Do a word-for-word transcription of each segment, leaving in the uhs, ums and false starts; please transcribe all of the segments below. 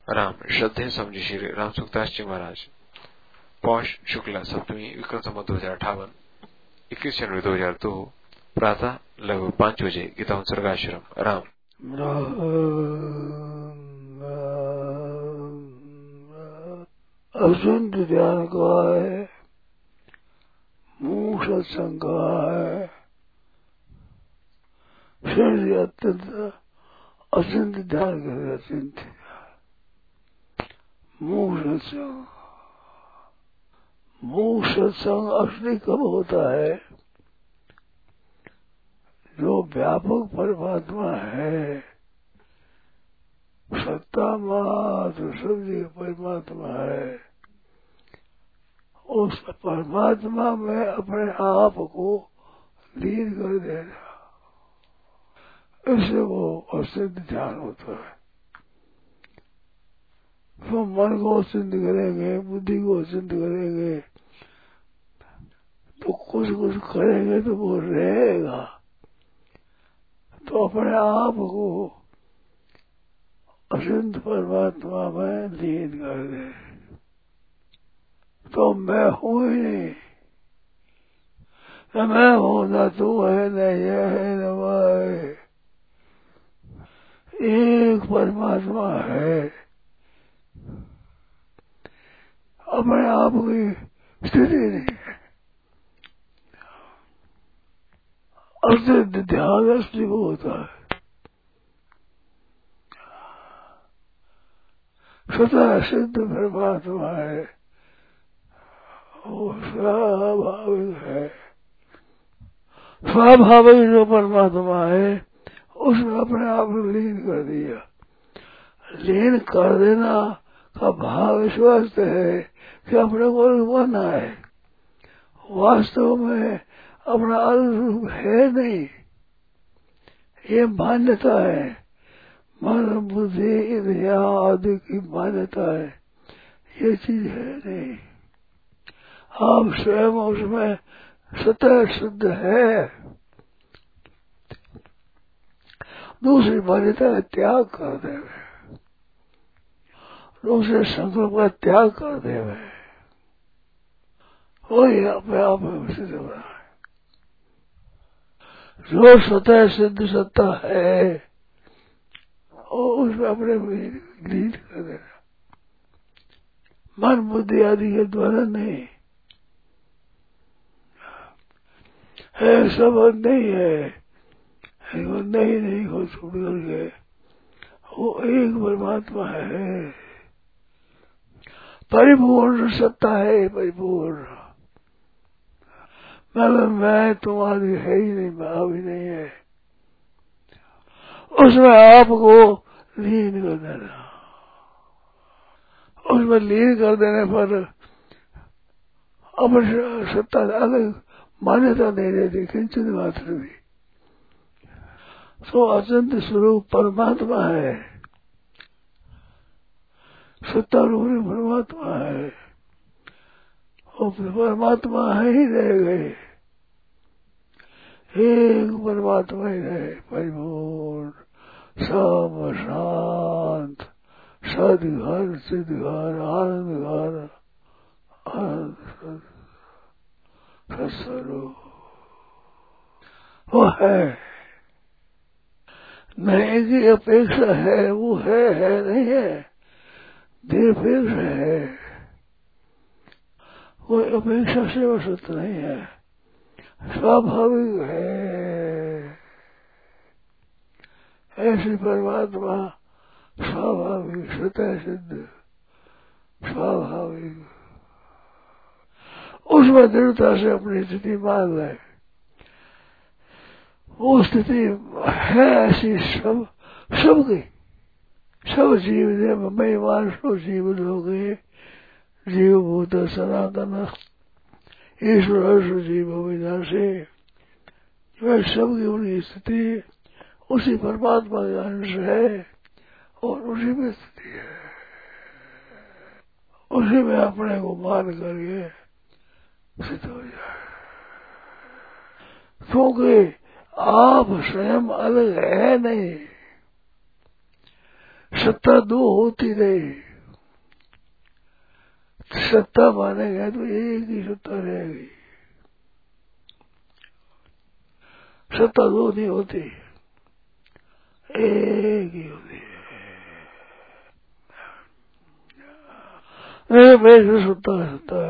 राम श्रद्धेय समझी श्री राम सुखदास जी महाराज। पौष शुक्ला सप्तमी विक्रम संवत दो हजार अठावन इक्कीस जनवरी दो हजार दो प्रातः लगभग पांच बजे गीता सर्गाश्रम राम। असिंध ध्यान का है, मुंह सत्संग का है, शरीर अत्यंत असिंध ध्यान करे। असिंध मुंह सत्संग, मुंह सत्संग असली कब होता है? जो व्यापक परमात्मा है, सत्ता मात्र सब जगह परमात्मा है, उस परमात्मा में अपने आप को लीन कर देना, इससे वो असिंध ध्यान होता है। तो मन को सिद्ध करेंगे, बुद्धि को सिद्ध करेंगे, तो कुछ कुछ करेंगे तो वो रहेगा। तो अपने आप को असिंध परमात्मा में लीन कर दे, तो मैं हूँ ही नहीं, न मैं हूँ, न तू है, न ये है, न वह है, एक परमात्मा है। अपने आप की स्थिति नहीं है। असिद्ध ध्यान असली वो होता है। स्वतः सिद्ध परमात्मा है, वो स्वाभाविक है। स्वाभाविक जो परमात्मा है उसने अपने आप को लीन कर दिया। लीन कर देना का भाव विश्वास है कि अपने को रुकवाना है। वास्तव में अपना रूप है नहीं, ये मान्यता है, मन बुद्धि इंद्रिया आदि की मान्यता है, ये चीज है नहीं। आप स्वयं उसमें स्वतः शुद्ध है। दूसरी मान्यता का त्याग कर देवे, दूसरे संकल्प का त्याग कर देवे, वही अपने आप में सिद्ध हो रहा है। जो स्वतः सिद्ध सत्ता है और उसमें अपने लीन कर देना, मन बुद्धि आदि के द्वारा नहीं है। सब नहीं है, वो नहीं नहीं को छोड़ करके वो एक परमात्मा है, परिपूर्ण सत्ता है, परिपूर्ण। मतलब मैं तुम्हारी है ही नहीं, मैं भी नहीं है, उसमें आपको लीन कर देना। उसमें लीन कर देने पर अपनी सत्ता अलग मान्यता नहीं रहती किंचित मात्र भी। तो अचिंत स्वरूप परमात्मा है, सत्ता रूप परमात्मा है, और परमात्मा है ही रह गए, एक परमात्मा ही रहे, परिपूर्ण सब शांत सदघर सिद्धघर आनंद घर आनंद सत्स्वरूप वो है। नहीं की अपेक्षा है, वो है, है नहीं है, निरपेक्ष है, कोई अपेक्षा से वसत नहीं है, स्वाभाविक है। ऐसी परमात्मा स्वाभाविक स्वतः सिद्ध स्वाभाविक, उसमें दृढ़ता से अपनी स्थिति मान ले। वो स्थिति है ऐसी सब सबकी, सब जीव देव मैं मानसो जीव लोगे जीव भूत सनातन ईश्वर जीव विनाशी, वह सबकी उनकी स्थिति उसी परमात्मा का अंश है और उसी में स्थिति है। उसी में अपने को मान करके सिद्ध हो जाए, क्योंकि आप स्वयं अलग है नहीं, सत्ता दो होती नहीं, सत्ता मानेगा तो एक ही सत्ता रहेगी, सत्ता दो नहीं होती, एक ही होती है। मेरे सत्ता सत्ता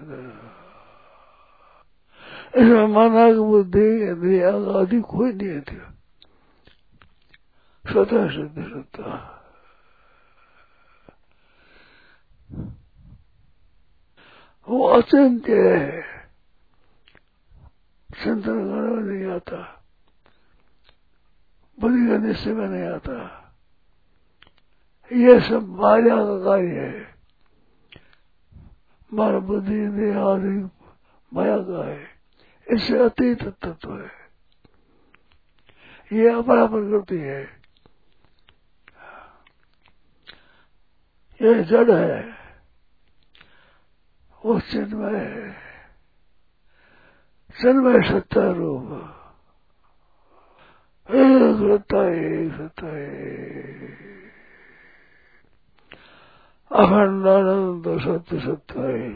इसमें माना कि बुद्धि इंद्रिया आदि कोई नहीं थी, स्वतः सिद्ध सत्ता। वो अचिंत्य है, चिंतन करने में नहीं आता, बुद्धि का निश्चय में नहीं आता, ये सब माया का कार्य है, हमारा बुद्धि इंद्रिया आदि माया का है, इससे अतीत तत्व है, ये अपरा प्रकृति है, ये जड़ है, वो चिन्मय है, चिन्मय सत्ता रूप, एक सत्ता एक सत्ता अखंडानंद सत्य सत्ता है,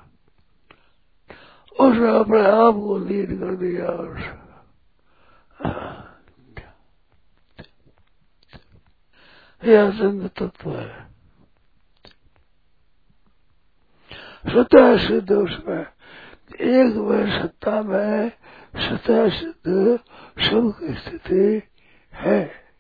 उसने अपने आप को लीन कर दिया, यह सिद्ध तत्व है, स्वतः सिद्ध उसमें एक में सत्ता में स्वतः सिद्ध सब की स्थिति है,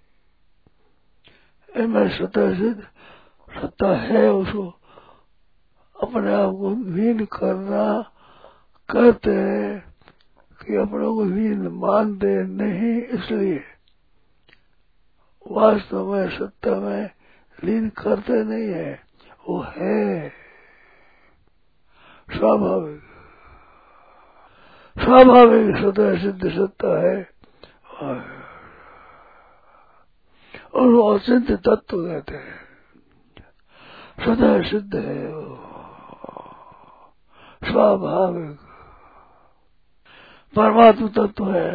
इनमें स्वतः सिद्ध सत्ता है, उसको अपने आप को हीन करना कहते हैं कि अपने को हीन मानते नहीं, इसलिए वास्तव में सत्ता में लीन करते नहीं है, वो है स्वाभाविक, स्वाभाविक स्वतः सिद्ध सत्ता है, और वो अचिंत्य तत्व कहते हैं, स्वतः सिद्ध है, वो स्वाभाविक परमात्मा तत्व है,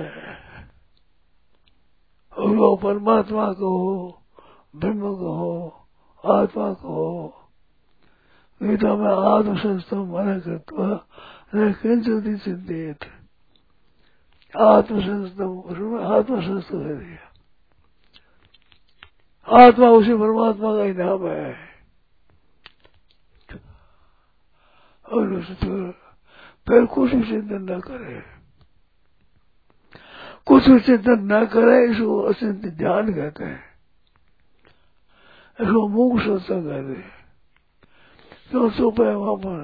और वो परमात्मा को ब्रह्म को आत्मा को गीता में आत्म संस्थम मन कृत्वा न किंचित चिंतित, आत्म संस्थम, उसमें आत्म संस्थ कर दिया, आत्मा उसी परमात्मा का ही नाम है, और उसको फिर कुछ भी चिंतन न करे, कुछ भी चिंतन न करे, इसको अचिंत्य ध्यान कहते हैं, इसको मुख सत्संग कहते हैं, क्यों चुप है वहां पर,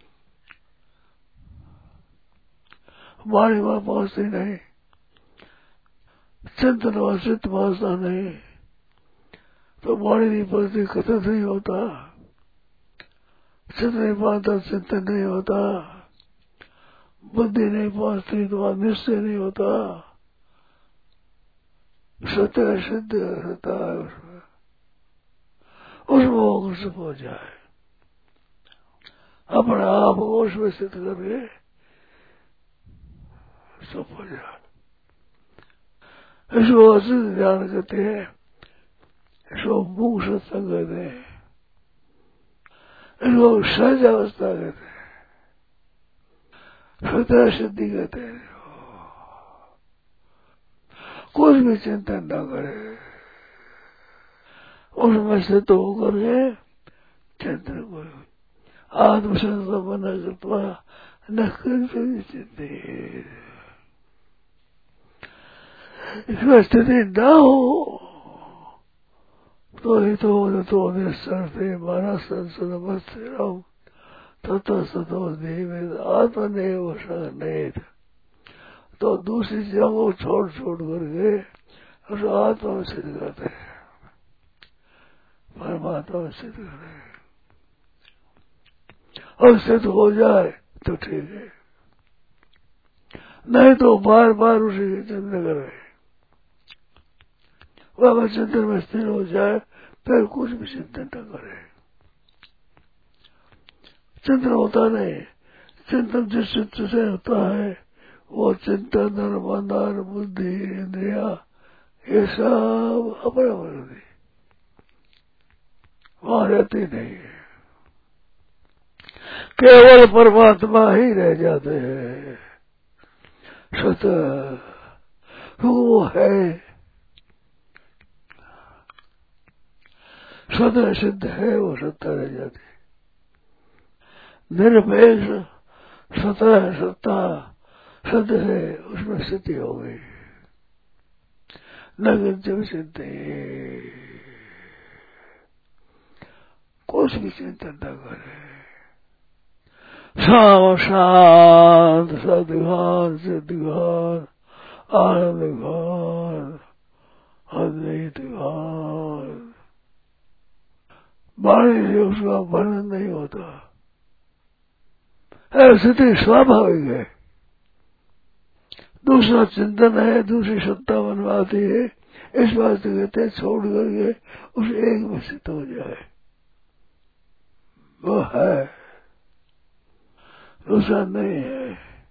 वाणी वहां पहुंचती नहीं, चिंतन व चित्त पहुंचता नहीं, तो वाणी नहीं पहुंचती, कथन नहीं होता, चित्त नहीं पहुंचता, चिंतन नहीं होता, बुद्धि नहीं पहुंचती तो निश्चय नहीं होता, सत्य सिद्ध रहता है उसमें, उसमें अगर से हो जाए, अपने आप को उसमें सिद्ध करके सब हो जाए, इसको असिद्ध ध्यान कहते हैं, इसको मुख सत्संग कहते हैं, इसको सहज अवस्था कहते हैं, स्वतः सिद्धि कहते हैं, कुछ भी चिंतन न करे, उसमें से तो होकर के चिंतन करो, आत्मसंस्थम मन कृत्वा न किंचित चिंतित, इसमें स्थिति न हो तो ही तो तो निस्सरते माना संसद मस्तिरम तथा सतो देव आत्मनेव संगनेत, तो दूसरी चीजों को छोड़ छोड़ करके उस आत्मा में सिद्ध करते हैं, परमात्मा में सिद्ध करते हैं, और सिद्ध हो जाए तो ठीक है, नहीं तो बार बार उसी के चिंतन करे, वह चिंतन में स्थिर हो जाए, फिर कुछ भी चिंतन न करे, चिंतन होता नहीं, चिंतन जिस चित्त से होता है वो चिंतन मन बुद्धि इंद्रिया ये सब अपना प्रकृति, वहां रहती नहीं है, केवल परमात्मा ही रह जाते हैं। स्वतः वो है, स्वतः सिद्ध है, वो सत्ता रह जाती। निरपेक्ष स्वतः सत्ता सिद्ध है, उसमें स्थिति हो गई। न जब सिद्धि कुछ भी चिंतन न करे, शाम शांत सदघान सिद्धघान आनंद घान अद्वैत घान, वाणी से उसका वर्णन नहीं होता, स्थिति स्वाभाविक है। दूसरा चिंतन है, दूसरी सत्ता बनवाती है, इस बात से कहते हैं छोड़ करके उस एक में स्थित हो जाए, वो है, दूसरा नहीं है।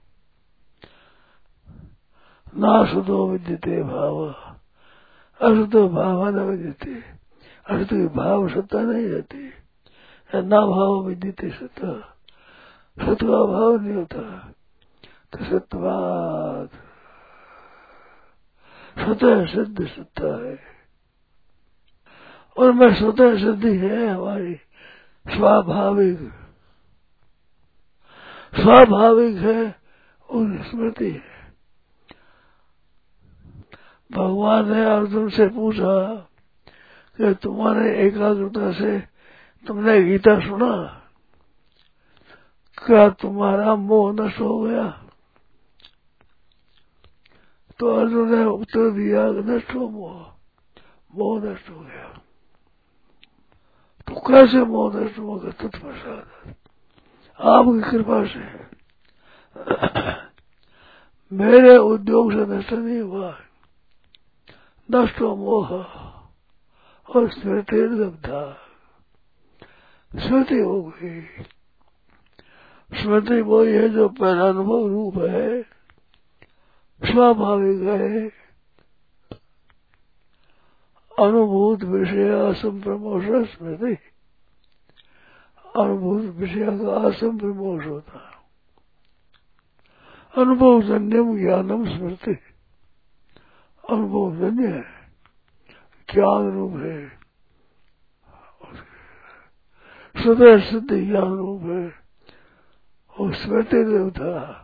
ना शुद्धो विद्यते भाव, अशुद्धो भाव न विद्यते, अशुद्ध की भाव सत्ता नहीं रहती, ना भाव विद्यते सत्ता, सत्य का भाव नहीं होता, तो सत्यवाद स्वतः सिद्ध सत्ता है। और मैं स्वतः सिद्धि है हमारी स्वाभाविक, स्वाभाविक है और स्मृति है। भगवान ने अर्जुन से पूछा कि तुम्हारे एकाग्रता से तुमने गीता सुना, क्या तुम्हारा मोह नष्ट हो गया? तो अर्जुन ने उत्तर दिया नष्ट हो मोह, मोह नष्ट हो गया। तो कैसे मोह नष्ट होगा? तत्प्रसाद, आपकी कृपा से। मेरे उद्योग से नष्ट नहीं हुआ, नष्ट हो मोह और स्मृति लब्धा, स्मृति हो गई। स्मृति वही है जो पहला अनुभव रूप है, स्वाभाविक है, अनुभूत विषय असंप्रमोष स्मृति, अनुभूत विषय का असंप्रमोष होता, अनुभव जन्यम ज्ञानम स्मृति, अनुभव जन्य है, ज्ञान रूप है, स्वतः सिद्ध ज्ञान रूप है, और स्मृति देवता।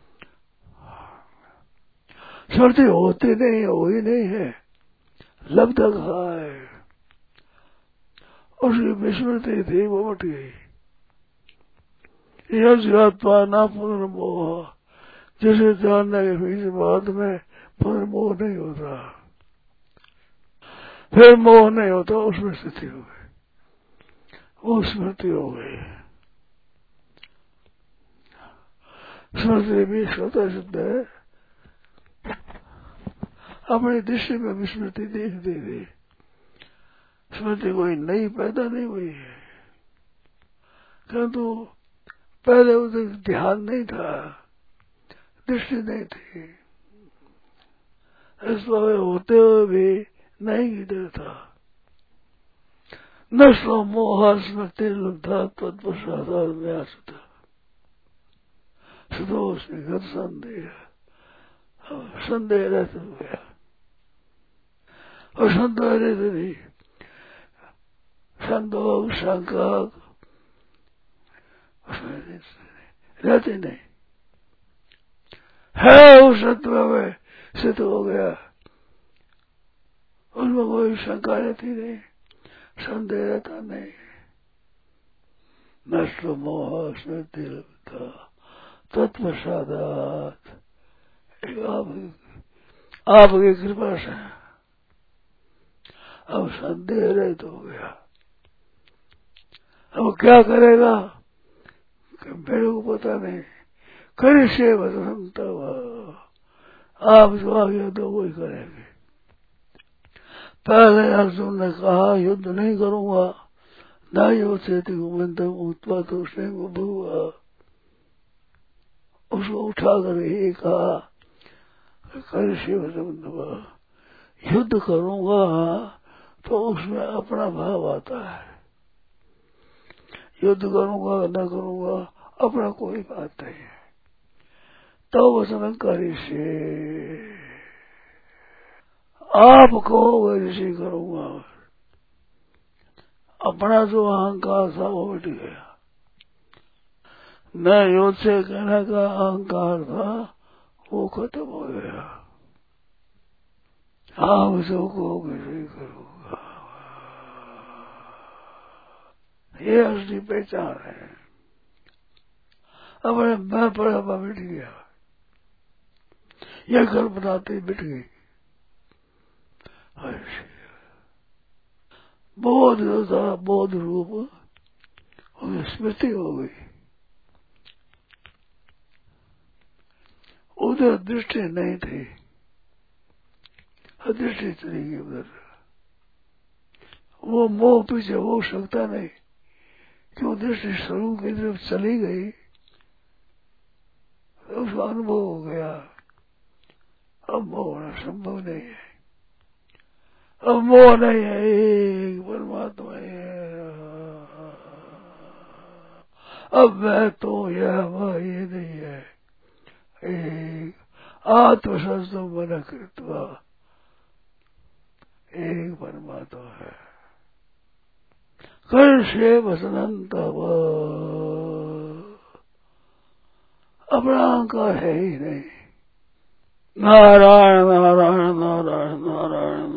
स्मृति होती नहीं है, वही नहीं है, लब्धा कहा है, उसकी विस्मृति थी, वो मट गई। यह जीवात्मा ना पुनर्मोह, जिसे जानने के बीच बाद में पुनर्मोह नहीं होता, फिर मोह नहीं होता, उसमें स्थिति हो गई, वो स्मृति हो गई। स्मृति भी स्वतः सिद्ध है, अपनी दृष्टि में विस्मृति देखते थे, स्मृति कोई नई पैदा नहीं हुई है, किंतु पहले उधर ध्यान नहीं था, दृष्टि नहीं थी, इसलिए होते हुए भी नहीं इधर था। नष्ट मोह स्मृति लब्धा तत्प्रसादात् में आसता, सदोष निगत संदेह, संदेह रहते हो गया, और संदेह रहते नहीं, संदोष शंका रहते नहीं है, उस सत्व में सिद्ध हो गया, उनमें कोई शंका रहती नहीं, संदेह रहता नहीं। नष्ट मोह स्मृति लब्धा तत्प्रसादात्, आपकी कृपा से अब संदेह रहित हो गया। अब क्या करेगा मेरे को पता नहीं, करे से बसंता, आप जो आगे तो वही करेंगे। पहले अर्जुन ने कहा युद्ध नहीं करूंगा, ना यो चेती गोविंदम उत्पाद उसने हुआ, उसको उठा कर ही कहा कर शिव युद्ध करूंगा, तो उसमें अपना भाव आता है, युद्ध करूंगा न करूंगा अपना कोई बात नहीं है। तो वचन करी से आप कहोगे ऋषि करूंगा। अपना जो अहंकार था वो मिट गया। न युद्ध से कहने का अहंकार था वो खत्म हो गया। आप जो कहोगे ऋषि करूंगा, ये असली पहचान है। अपने मैं पड़ा मिट गया, यह कल्पनाते मिट गई। बोध जो था बोध रूप और स्मृति हो गई। उधर दृष्टि नहीं थी, अदृष्टि चली गई उधर। वो मोह पीछे हो सकता नहीं, क्यों दृष्टि स्वरूप की तरफ चली गई, उसका अनुभव हो गया। अब मोह होना संभव नहीं है। अब मोह नहीं है, एक परमात्मा है। अब मैं तो यह वह ये नहीं है, एक आत्मसंस्थो मन कृत्वा एक परमात्मा है। कर्षे वसनंत अपना अहंकार है ही नहीं। नारायण नारायण नारायण नारायण